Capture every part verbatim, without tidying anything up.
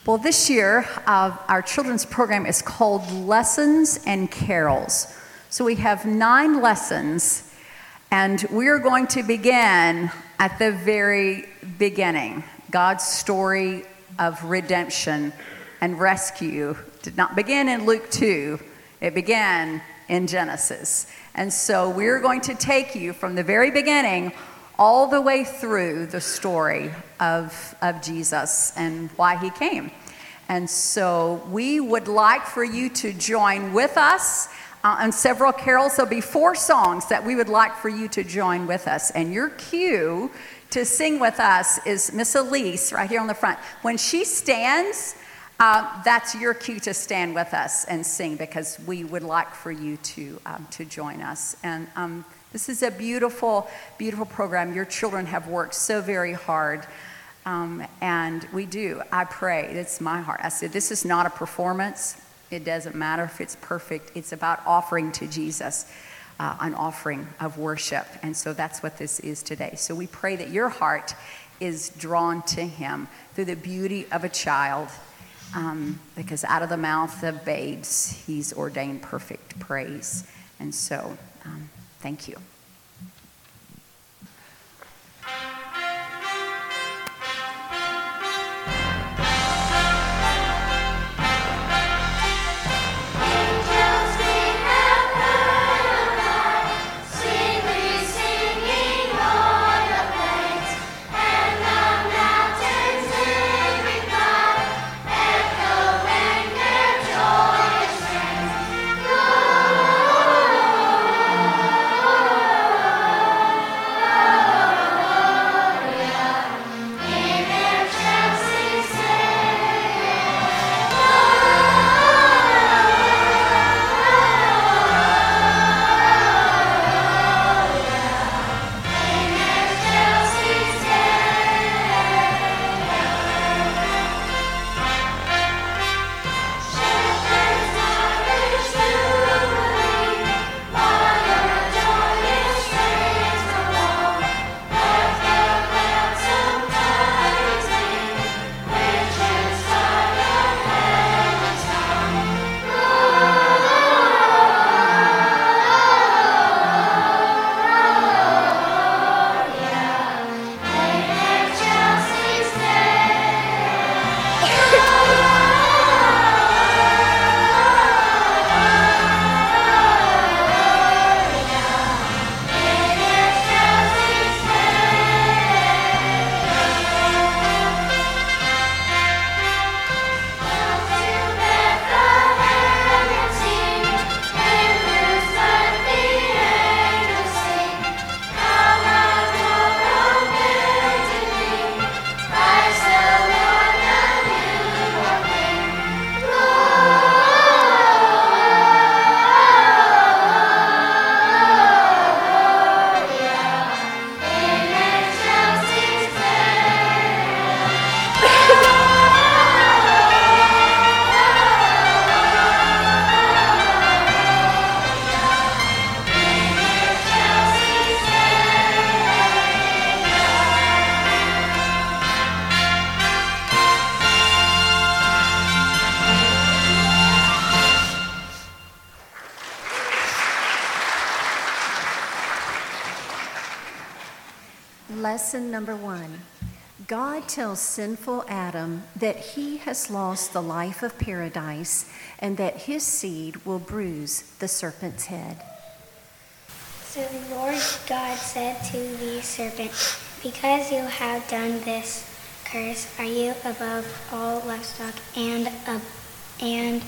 Well, this year, uh, our children's program is called Lessons and Carols. So we have nine lessons, and we're going to begin at the very beginning. God's story of redemption and rescue did not begin in Luke two. It began in Genesis. And so we're going to take you from the very beginning all the way through the story of, of Jesus and why he came. And so we would like for you to join with us uh, on several carols. There'll be four songs that we would like for you to join with us. And your cue to sing with us is Miss Elise right here on the front. When she stands, uh, that's your cue to stand with us and sing, because we would like for you to um, to join us. And um, this is a beautiful, beautiful program. Your children have worked so very hard. Um, and we do. I pray. It's my heart. I said, this is not a performance. It doesn't matter if it's perfect. It's about offering to Jesus, uh, an offering of worship. And so that's what this is today. So we pray that your heart is drawn to him through the beauty of a child, um, because out of the mouth of babes, he's ordained perfect praise. And so, um, thank you. Lesson number one. God tells sinful Adam that he has lost the life of paradise and that his seed will bruise the serpent's head. So the Lord God said to the serpent, "Because you have done this, cursed are you above all livestock and uh, and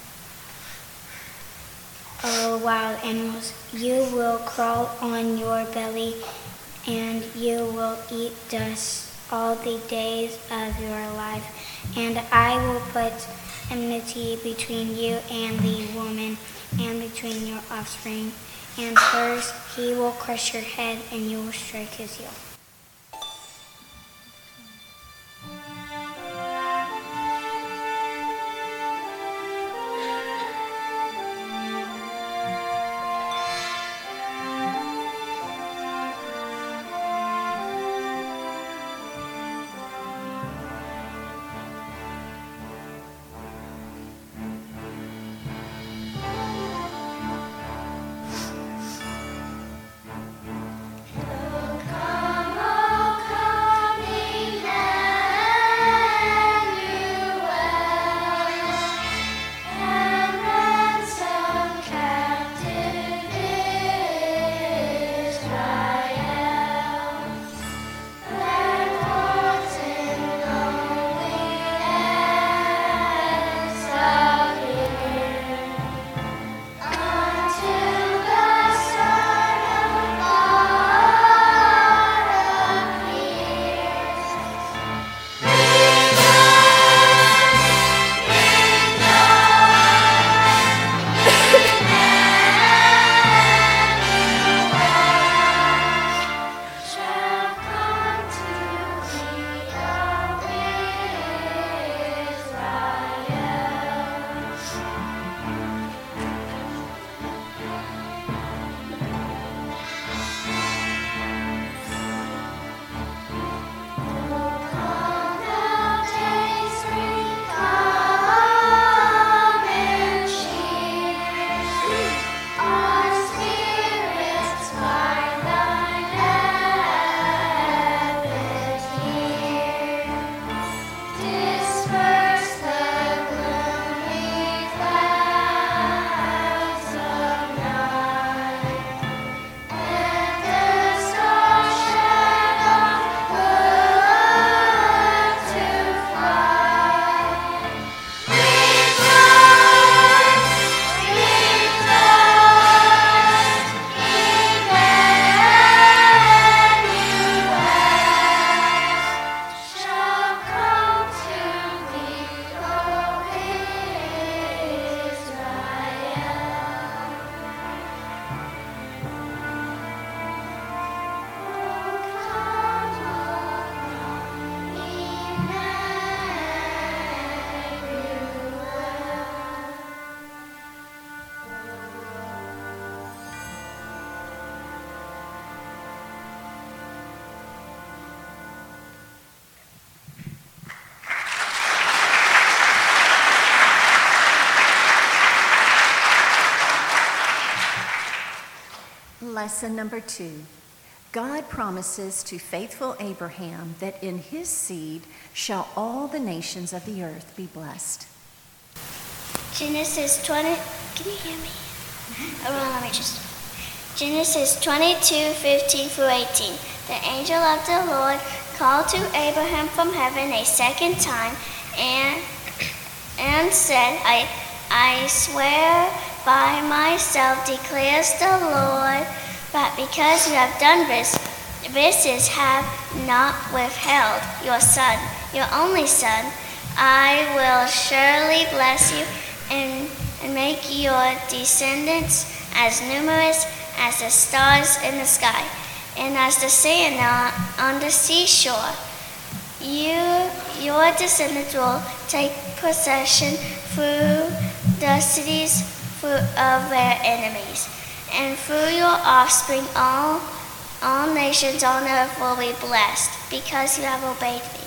all wild animals. You will crawl on your belly, and you will eat dust all the days of your life. And I will put enmity between you and the woman, and between your offspring and hers. He will crush your head, and you will strike his heel." Lesson number two. God promises to faithful Abraham that in his seed shall all the nations of the earth be blessed. Genesis twenty, can you hear me? Oh, well, let me just. Genesis twenty-two, fifteen through eighteen. The angel of the Lord called to Abraham from heaven a second time and and said, I, I swear by myself, declares the Lord, but because you have done this, this is have not withheld your son, your only son, I will surely bless you and, and make your descendants as numerous as the stars in the sky and as the sand on, on the seashore. You, your descendants will take possession through the cities of their enemies, and through your offspring all, all nations on earth will be blessed, because you have obeyed me.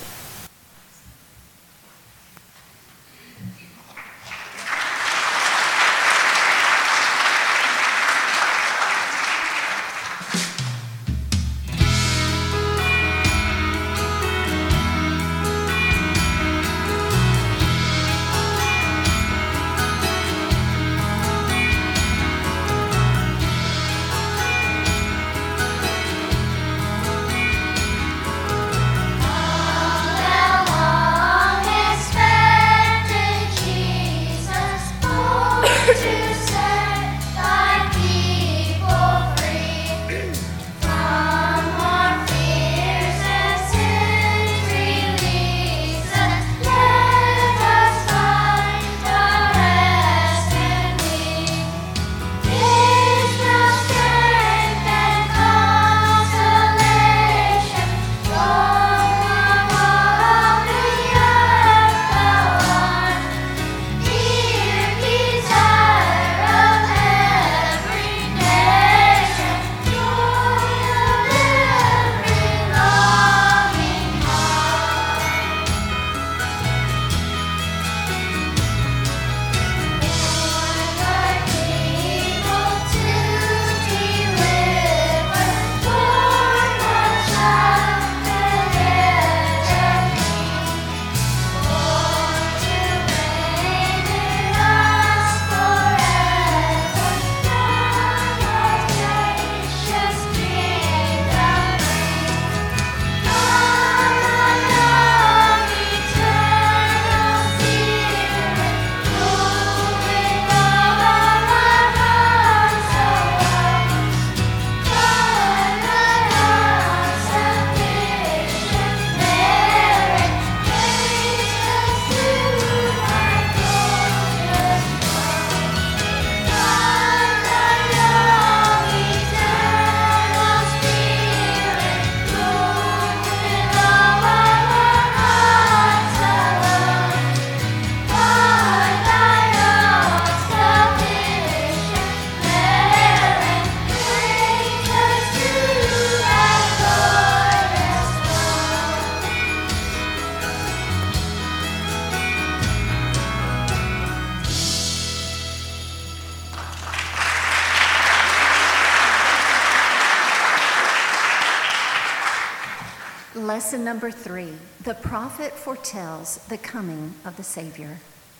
Lesson number three. The prophet foretells the coming of the Savior.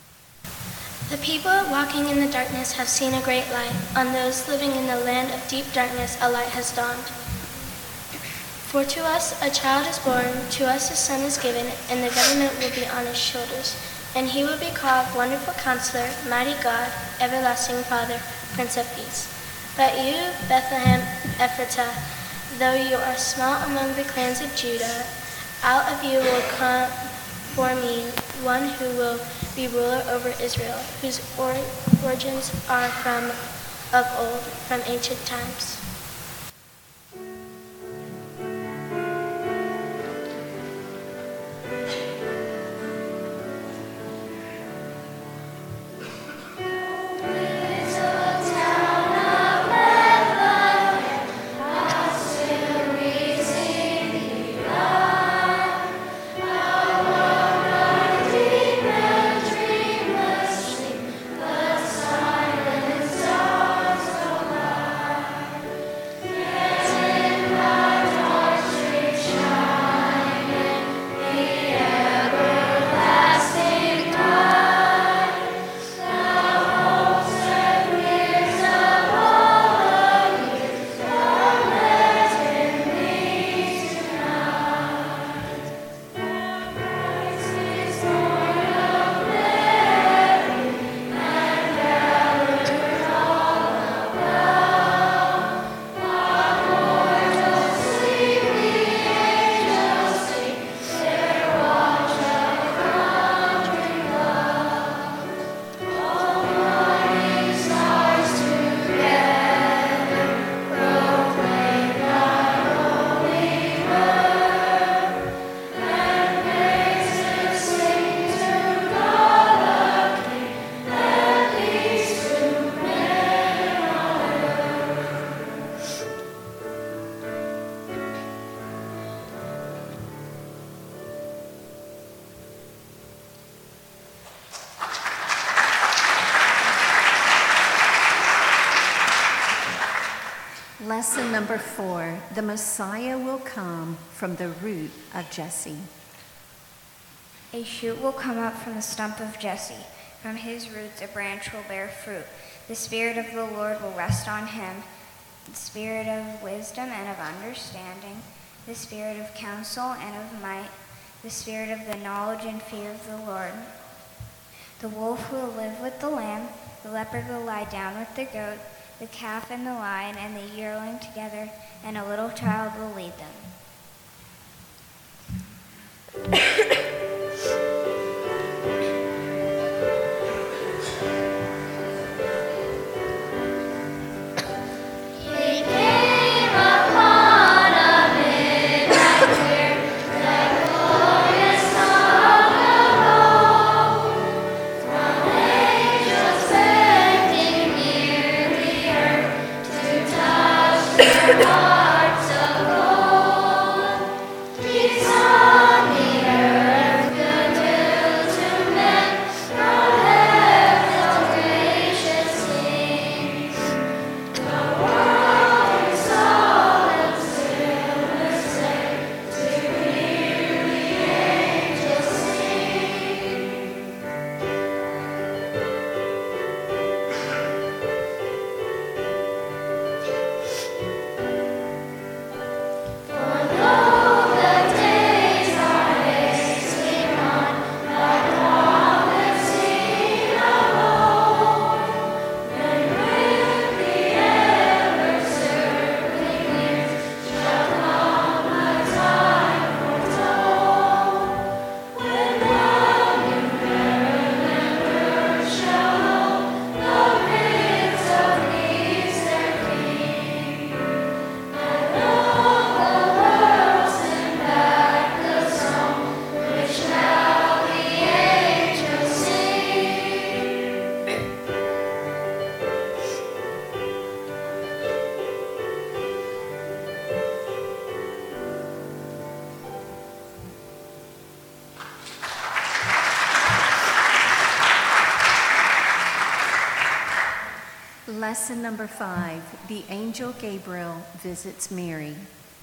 The people walking in the darkness have seen a great light. On those living in the land of deep darkness, a light has dawned. For to us a child is born, to us a son is given, and the government will be on his shoulders. And he will be called Wonderful Counselor, Mighty God, Everlasting Father, Prince of Peace. But you, Bethlehem Ephratah, though you are small among the clans of Judah, out of you will come for me one who will be ruler over Israel, whose or- origins are from of old, from ancient times. Lesson number four, the Messiah will come from the root of Jesse. A shoot will come up from the stump of Jesse. From his roots a branch will bear fruit. The Spirit of the Lord will rest on him, the Spirit of wisdom and of understanding, the Spirit of counsel and of might, the Spirit of the knowledge and fear of the Lord. The wolf will live with the lamb, the leopard will lie down with the goat, the calf and the lion and the yearling together, and a little child will lead them. Lesson number five, the angel Gabriel visits Mary.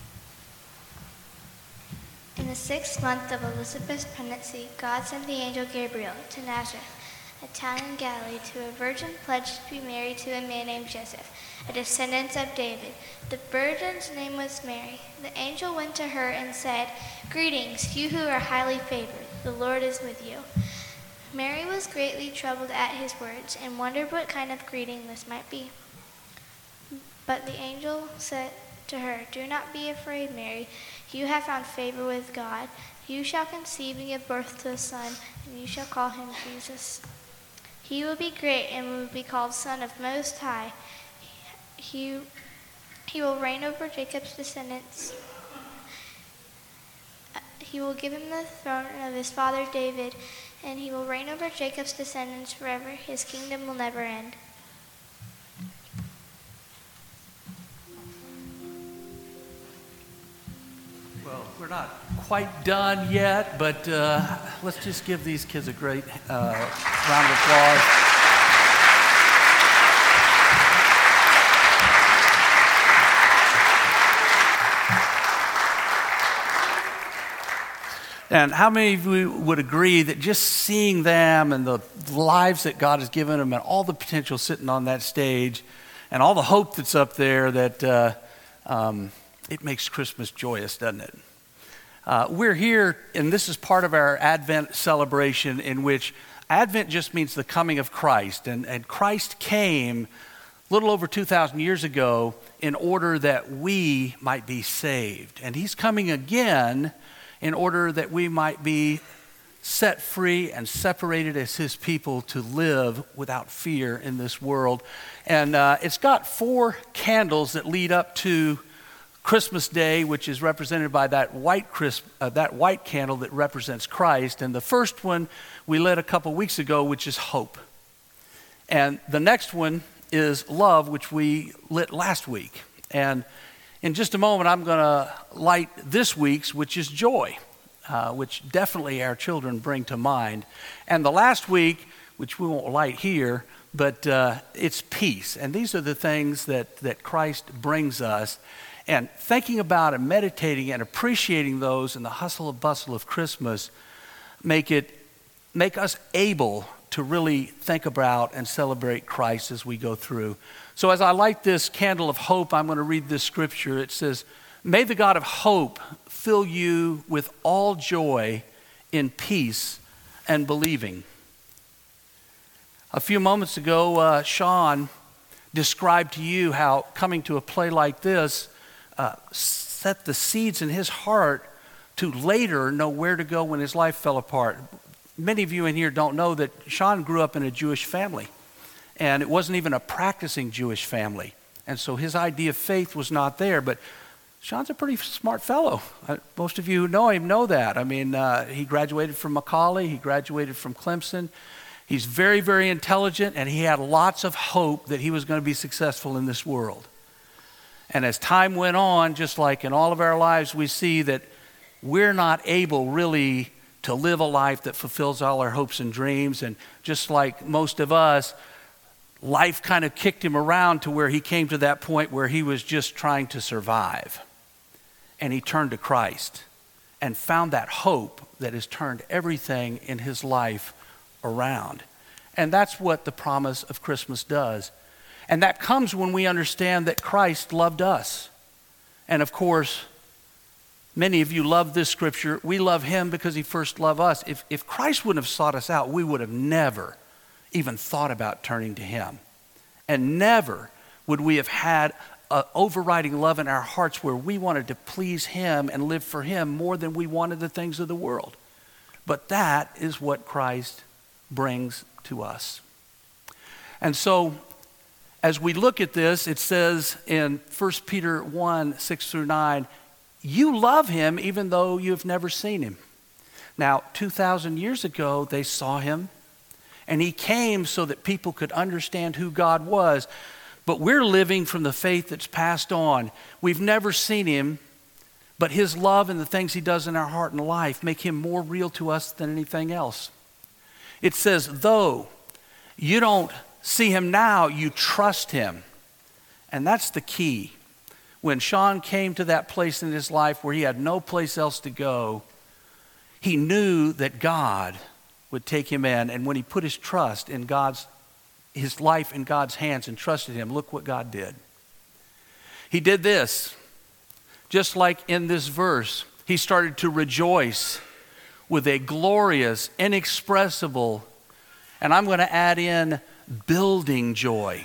In the sixth month of Elizabeth's pregnancy, God sent the angel Gabriel to Nazareth, a town in Galilee, to a virgin pledged to be married to a man named Joseph, a descendant of David. The virgin's name was Mary. The angel went to her and said, "Greetings, you who are highly favored. The Lord is with you." Mary was greatly troubled at his words and wondered what kind of greeting this might be. But the angel said to her, "Do not be afraid, Mary. You have found favor with God. You shall conceive and give birth to a son, and you shall call him Jesus. He will be great and will be called Son of Most High. He, he will reign over Jacob's descendants. He will give him the throne of his father David, and he will reign over Jacob's descendants forever. His kingdom will never end." Well, we're not quite done yet, but uh, let's just give these kids a great uh, round of applause. And how many of you would agree that just seeing them and the lives that God has given them and all the potential sitting on that stage and all the hope that's up there, that uh, um, it makes Christmas joyous, doesn't it? Uh, we're here, and this is part of our Advent celebration, in which Advent just means the coming of Christ. And, and Christ came a little over two thousand years ago in order that we might be saved. And he's coming again in order that we might be set free and separated as his people to live without fear in this world. And uh, it's got four candles that lead up to Christmas Day, which is represented by that white crisp, uh, that white candle that represents Christ. And the first one we lit a couple weeks ago, which is hope. And the next one is love, which we lit last week. And in just a moment, I'm going to light this week's, which is joy, uh, which definitely our children bring to mind. And the last week, which we won't light here, but uh, it's peace. And these are the things that, that Christ brings us. And thinking about and meditating and appreciating those in the hustle and bustle of Christmas make it make us able to really think about and celebrate Christ as we go through. So as I light this candle of hope, I'm going to read this scripture. It says, "May the God of hope fill you with all joy in peace and believing." A few moments ago, uh, Sean described to you how coming to a play like this uh, set the seeds in his heart to later know where to go when his life fell apart. Many of you in here don't know that Sean grew up in a Jewish family, and it wasn't even a practicing Jewish family. And so his idea of faith was not there, but Sean's a pretty smart fellow. Uh, most of you who know him know that. I mean, uh, he graduated from Macaulay, he graduated from Clemson. He's very, very intelligent, and he had lots of hope that he was going to be successful in this world. And as time went on, just like in all of our lives, we see that we're not able really to live a life that fulfills all our hopes and dreams. And just like most of us, life kind of kicked him around to where he came to that point where he was just trying to survive. And he turned to Christ and found that hope that has turned everything in his life around. And that's what the promise of Christmas does. And that comes when we understand that Christ loved us. And of course, many of you love this scripture. We love him because he first loved us. If, if Christ wouldn't have sought us out, we would have never even thought about turning to him. And never would we have had an overriding love in our hearts where we wanted to please him and live for him more than we wanted the things of the world. But that is what Christ brings to us. And so, as we look at this, it says in First Peter one, six through nine, you love him even though you've never seen him. Now, two thousand years ago, they saw him, and he came so that people could understand who God was. But we're living from the faith that's passed on. We've never seen him, but his love and the things he does in our heart and life make him more real to us than anything else. It says, though you don't see him now, you trust him. And that's the key. When Sean came to that place in his life where he had no place else to go, he knew that God would take him in. And when he put his trust in God's, his life in God's hands and trusted him, look what God did. He did this. Just like in this verse, he started to rejoice with a glorious, inexpressible, and I'm going to add in building joy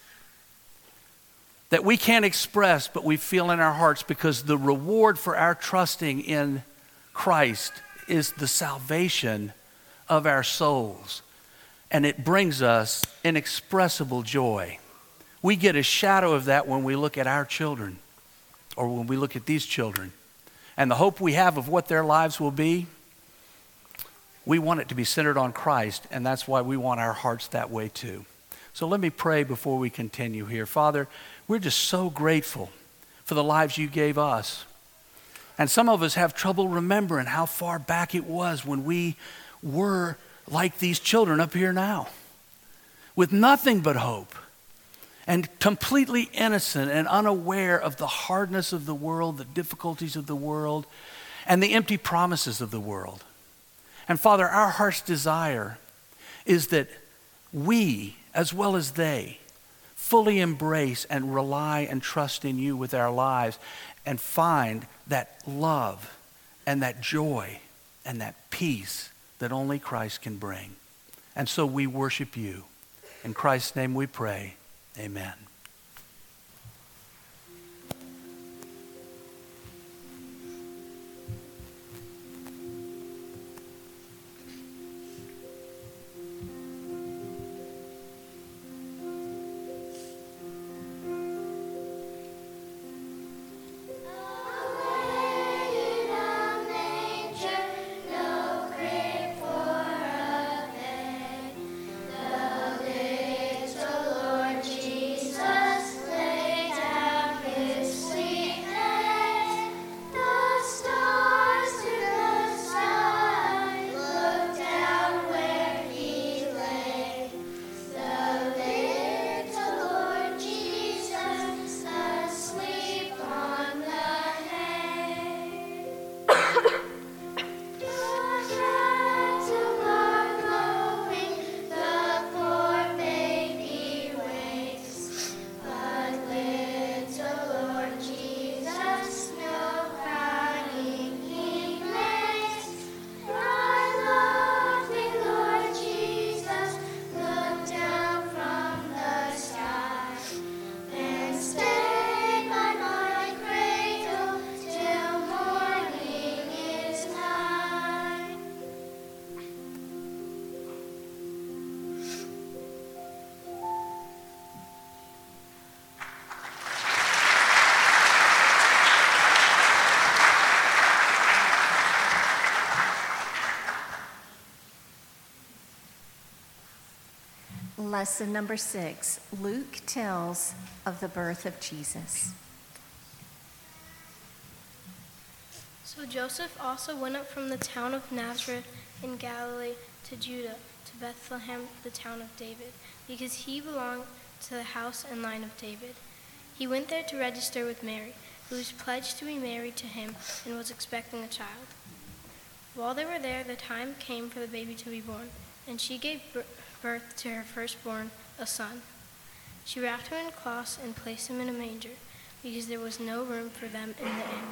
that we can't express, but we feel in our hearts, because the reward for our trusting in Christ is the salvation of our souls. And it brings us inexpressible joy. We get a shadow of that when we look at our children, or when we look at these children. And the hope we have of what their lives will be, we want it to be centered on Christ, and that's why we want our hearts that way too. So let me pray before we continue here. Father, we're just so grateful for the lives you gave us. And some of us have trouble remembering how far back it was when we were like these children up here now, with nothing but hope, and completely innocent and unaware of the hardness of the world, the difficulties of the world, and the empty promises of the world. And Father, our heart's desire is that we, as well as they, fully embrace and rely and trust in you with our lives and find that love and that joy and that peace that only Christ can bring. And so we worship you. In Christ's name we pray. Amen. Jesus. Lesson number six, Luke tells of the birth of Jesus. So Joseph also went up from the town of Nazareth in Galilee to Judah, to Bethlehem, the town of David, because he belonged to the house and line of David. He went there to register with Mary, who was pledged to be married to him and was expecting a child. While they were there, the time came for the baby to be born, and she gave birth to her firstborn, a son. She wrapped him in cloths and placed him in a manger, because there was no room for them in the inn.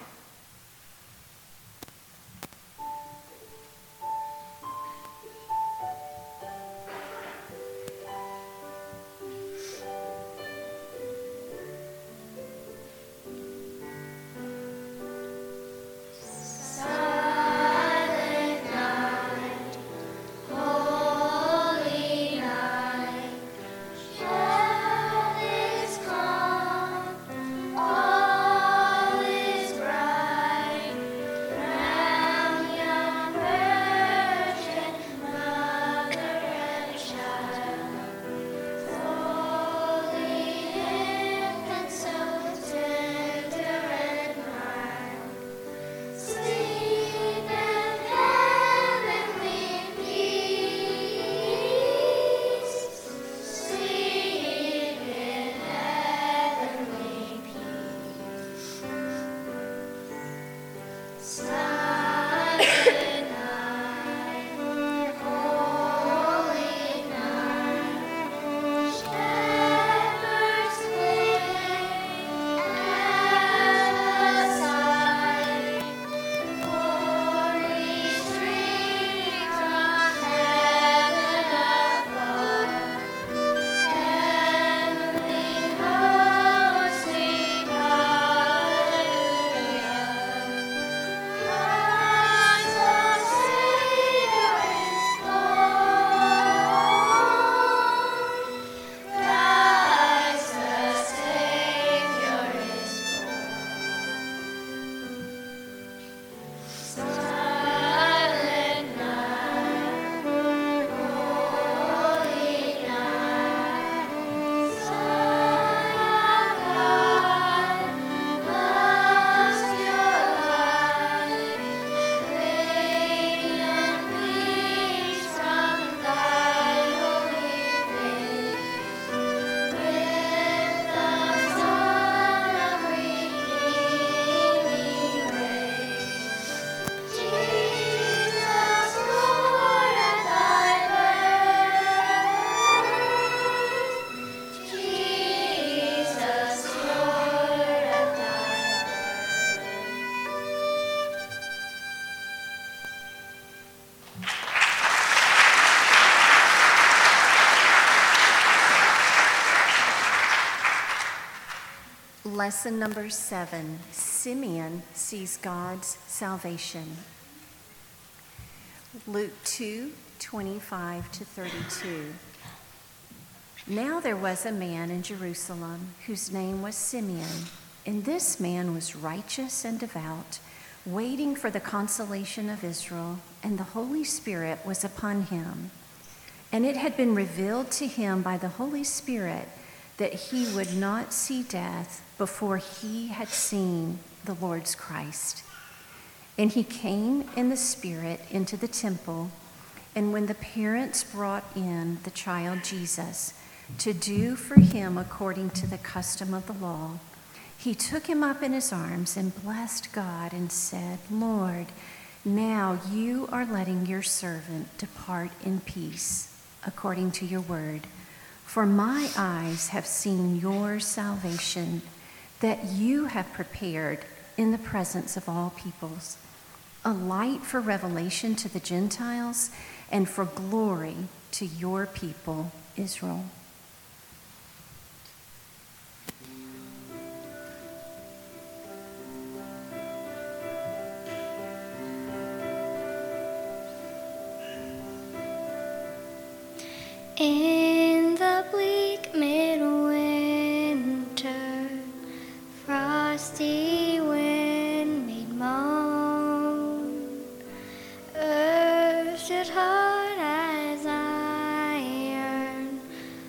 Lesson number seven, Simeon sees God's salvation. Luke two, twenty-five to thirty-two. Now there was a man in Jerusalem whose name was Simeon, and this man was righteous and devout, waiting for the consolation of Israel, and the Holy Spirit was upon him. And it had been revealed to him by the Holy Spirit that he would not see death before he had seen the Lord's Christ. And he came in the Spirit into the temple, and when the parents brought in the child Jesus to do for him according to the custom of the law, he took him up in his arms and blessed God and said, Lord, now you are letting your servant depart in peace according to your word. For my eyes have seen your salvation, that you have prepared in the presence of all peoples, a light for revelation to the Gentiles and for glory to your people, Israel. In the bleak midwinter, frosty wind made moan. Earth stood hard as iron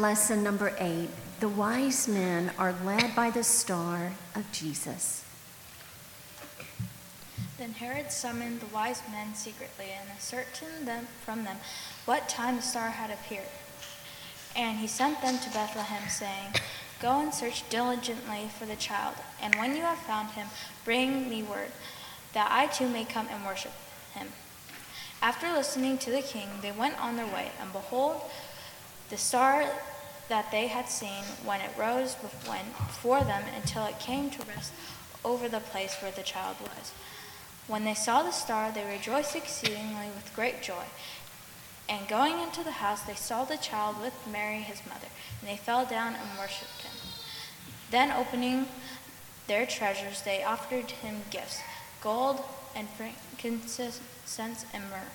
Lesson number eight. The wise men are led by the star of Jesus. Then Herod summoned the wise men secretly and ascertained them from them what time the star had appeared. And he sent them to Bethlehem, saying, "Go and search diligently for the child, and when you have found him, bring me word, that I too may come and worship him." After listening to the king, they went on their way, and behold, the star that they had seen when it rose went before them until it came to rest over the place where the child was. When they saw the star, they rejoiced exceedingly with great joy. And going into the house, they saw the child with Mary his mother, and they fell down and worshipped him. Then opening their treasures, they offered him gifts, gold and frankincense and myrrh.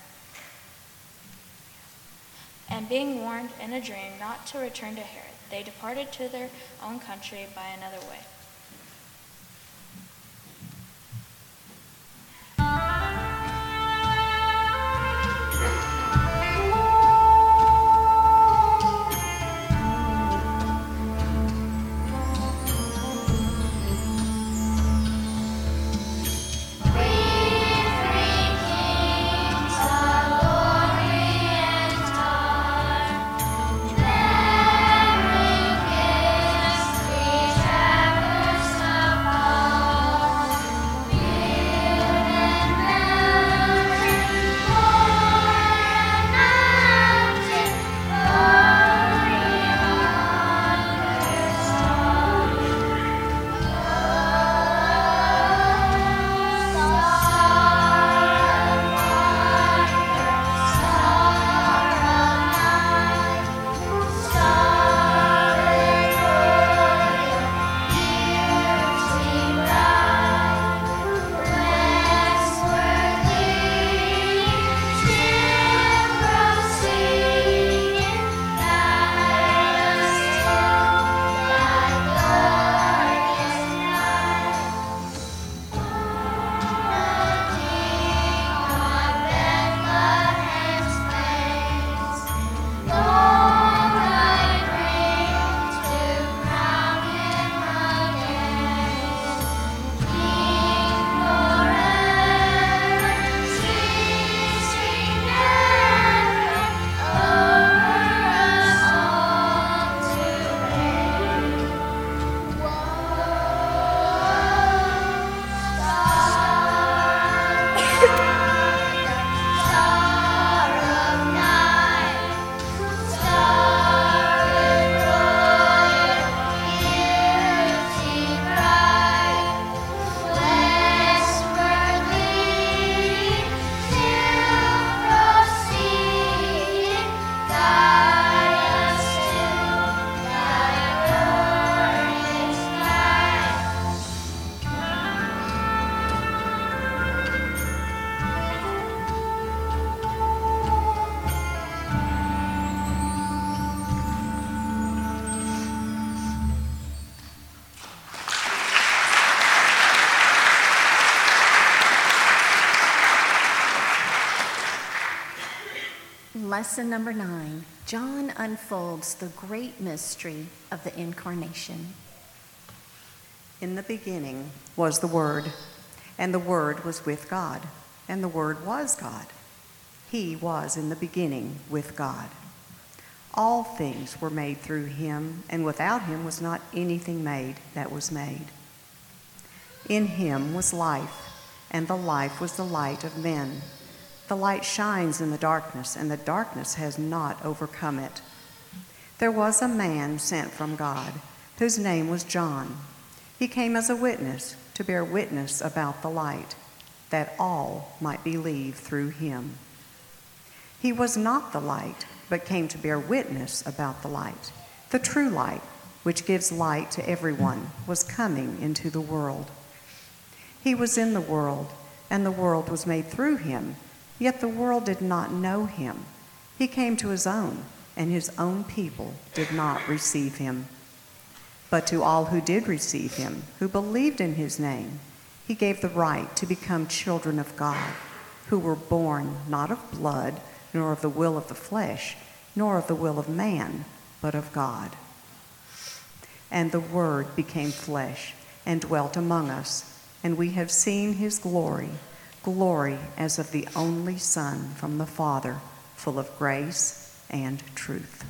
And being warned in a dream not to return to Herod, they departed to their own country by another way. Lesson number nine. John unfolds the great mystery of the Incarnation. In the beginning was the Word, and the Word was with God, and the Word was God. He was in the beginning with God. All things were made through him, and without him was not anything made that was made. In him was life, and the life was the light of men. The light shines in the darkness, and the darkness has not overcome it. There was a man sent from God, whose name was John. He came as a witness to bear witness about the light, that all might believe through him. He was not the light, but came to bear witness about the light. The true light, which gives light to everyone, was coming into the world. He was in the world, and the world was made through him, yet the world did not know him. He came to his own, and his own people did not receive him. But to all who did receive him, who believed in his name, he gave the right to become children of God, who were born not of blood, nor of the will of the flesh, nor of the will of man, but of God. And the Word became flesh and dwelt among us, and we have seen his glory, glory as of the only Son from the Father, full of grace and truth.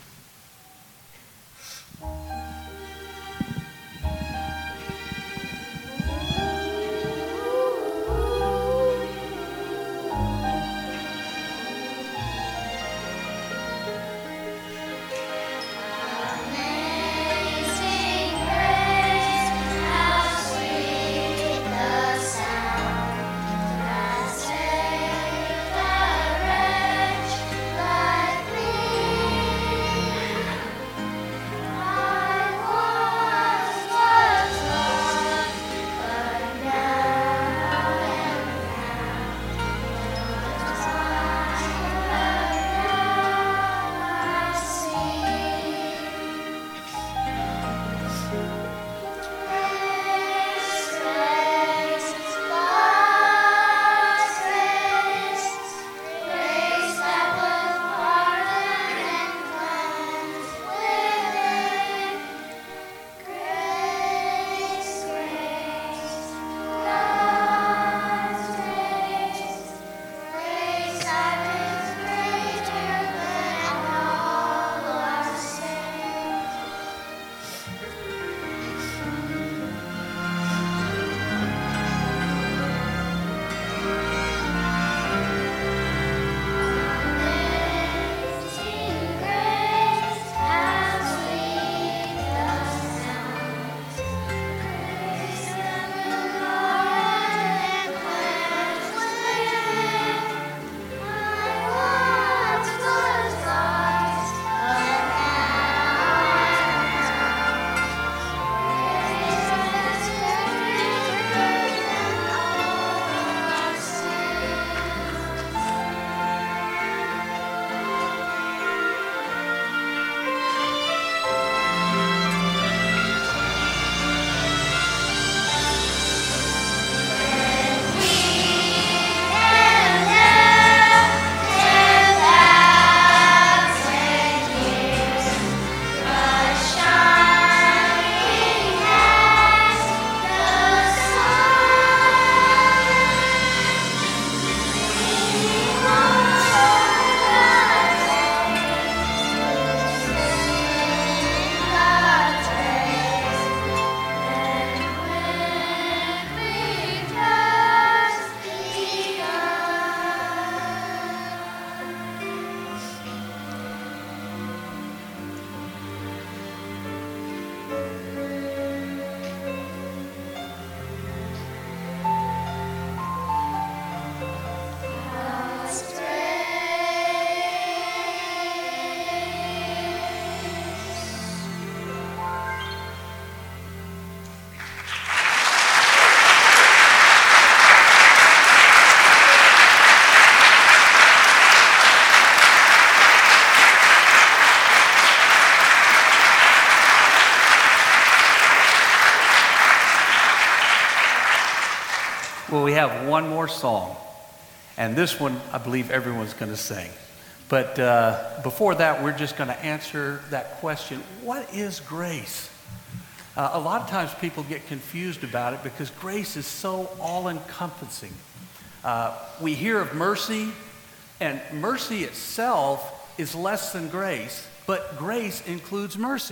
Well, we have one more song, and this one I believe everyone's going to sing. But uh, before that, we're just going to answer that question, what is grace? Uh, a lot of times people get confused about it because grace is so all-encompassing. Uh, we hear of mercy, and mercy itself is less than grace, but grace includes mercy.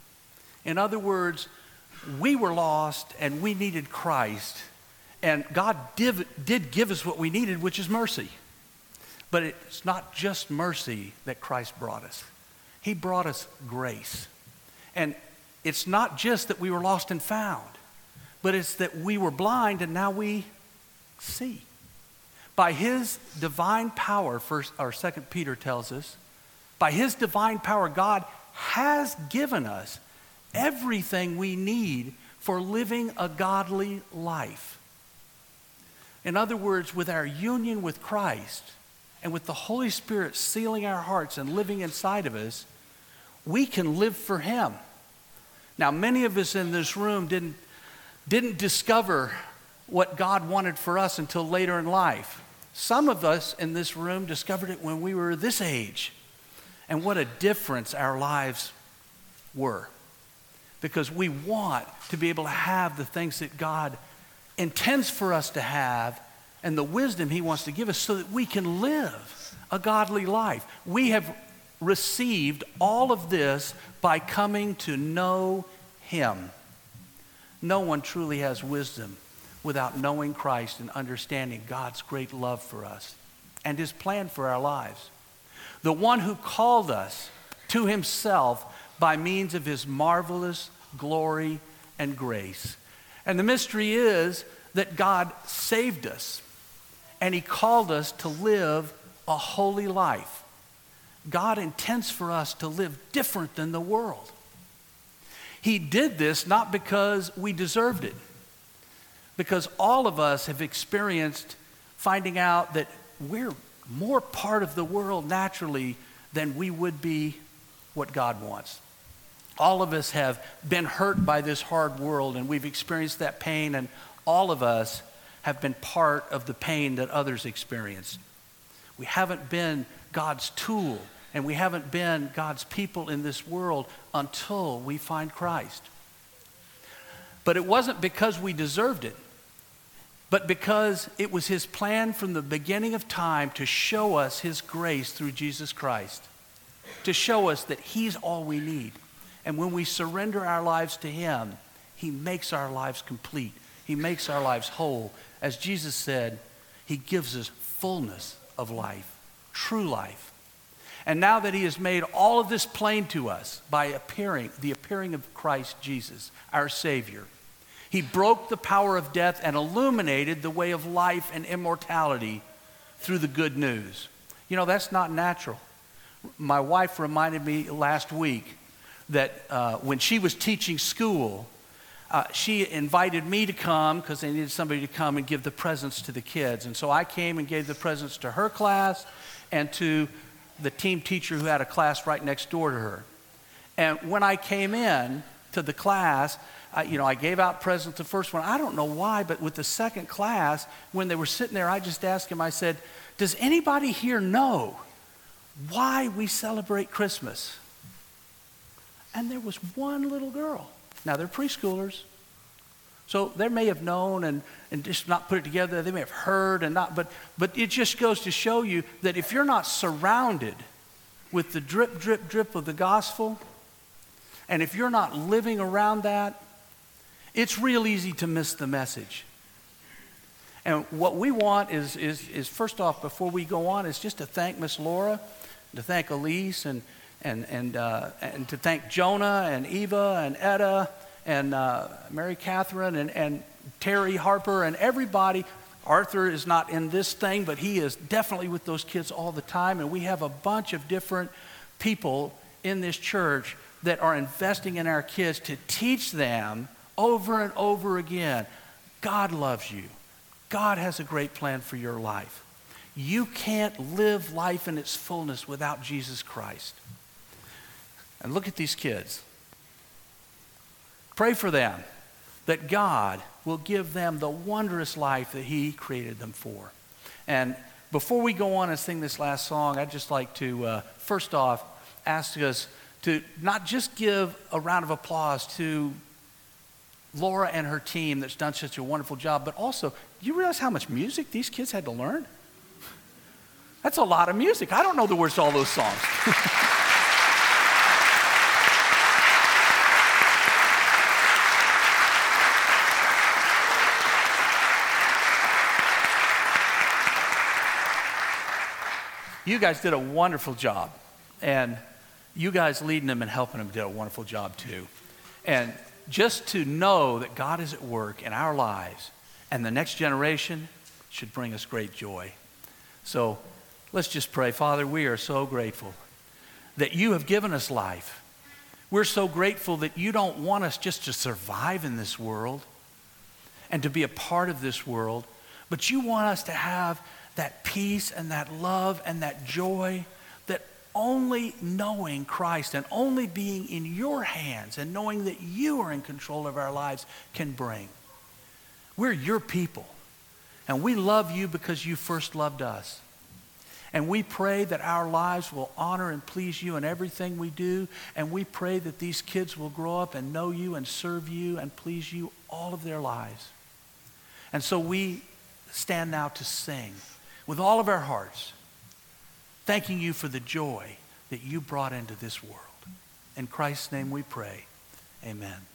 In other words, we were lost and we needed Christ, and God did, did give us what we needed, which is mercy. But it's not just mercy that Christ brought us. He brought us grace. And it's not just that we were lost and found, but it's that we were blind and now we see. By his divine power, first or Second Peter tells us, by his divine power, God has given us everything we need for living a godly life. In other words, with our union with Christ and with the Holy Spirit sealing our hearts and living inside of us, we can live for him. Now, many of us in this room didn't, didn't discover what God wanted for us until later in life. Some of us in this room discovered it when we were this age. And what a difference our lives were. Because we want to be able to have the things that God intends for us to have and the wisdom he wants to give us so that we can live a godly life. We have received all of this by coming to know him. No one truly has wisdom without knowing Christ and understanding God's great love for us and his plan for our lives. The one who called us to himself by means of his marvelous glory and grace. And the mystery is that God saved us and he called us to live a holy life. God intends for us to live different than the world. He did this not because we deserved it, because all of us have experienced finding out that we're more part of the world naturally than we would be what God wants. All of us have been hurt by this hard world, and we've experienced that pain, and all of us have been part of the pain that others experienced. We haven't been God's tool, and we haven't been God's people in this world until we find Christ. But it wasn't because we deserved it, but because it was his plan from the beginning of time to show us his grace through Jesus Christ, to show us that he's all we need. And when we surrender our lives to him, he makes our lives complete. He makes our lives whole. As Jesus said, he gives us fullness of life, true life. And now that he has made all of this plain to us by appearing, the appearing of Christ Jesus, our Savior, he broke the power of death and illuminated the way of life and immortality through the good news. You know, that's not natural. My wife reminded me last week that uh, when she was teaching school, uh, she invited me to come because they needed somebody to come and give the presents to the kids. And so I came and gave the presents to her class and to the team teacher who had a class right next door to her. And when I came in to the class, I, you know, I gave out presents to the first one. I don't know why, but with the second class, when they were sitting there, I just asked him, I said, does anybody here know why we celebrate Christmas? And there was one little girl. Now, they're preschoolers, so they may have known and, and just not put it together. They may have heard and not, but, but it just goes to show you that if you're not surrounded with the drip, drip, drip of the gospel, and if you're not living around that, it's real easy to miss the message. And what we want is, is, is first off, before we go on, is just to thank Miss Laura, to thank Elise, and and and uh, and to thank Jonah and Eva and Etta and uh, Mary Catherine and, and Terry Harper and everybody. Arthur is not in this thing, but he is definitely with those kids all the time. And we have a bunch of different people in this church that are investing in our kids to teach them over and over again. God loves you. God has a great plan for your life. You can't live life in its fullness without Jesus Christ. And look at these kids. Pray for them that God will give them the wondrous life that he created them for. And before we go on and sing this last song, I'd just like to, uh, first off, ask us to not just give a round of applause to Laura and her team that's done such a wonderful job, but also, do you realize how much music these kids had to learn? That's a lot of music. I don't know the words to all those songs. You guys did a wonderful job, and you guys leading them and helping them did a wonderful job too. And just to know that God is at work in our lives and the next generation should bring us great joy. So let's just pray. Father, we are so grateful that you have given us life. We're so grateful that you don't want us just to survive in this world and to be a part of this world, but you want us to have that peace and that love and that joy that only knowing Christ and only being in your hands and knowing that you are in control of our lives can bring. We're your people, and we love you because you first loved us. And we pray that our lives will honor and please you in everything we do. And we pray that these kids will grow up and know you and serve you and please you all of their lives. And so we stand now to sing with all of our hearts, thanking you for the joy that you brought into this world. In Christ's name we pray. Amen.